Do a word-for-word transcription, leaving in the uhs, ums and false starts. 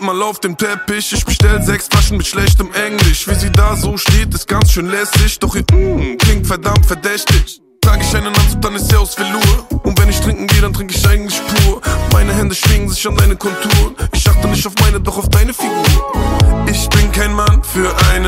mal auf dem Teppich. Ich bestell sechs Flaschen mit schlechtem Englisch. Wie sie da so steht, ist ganz schön lässig. Doch ihr mm, klingt verdammt verdächtig. Trag ich einen Anzug, dann ist er aus Velour. Und wenn ich trinken gehe, dann trink ich eigentlich pur. Meine Hände schwingen sich an deine Konturen. Ich achte nicht auf meine, doch auf deine Figur. Ich bin kein Mann für eine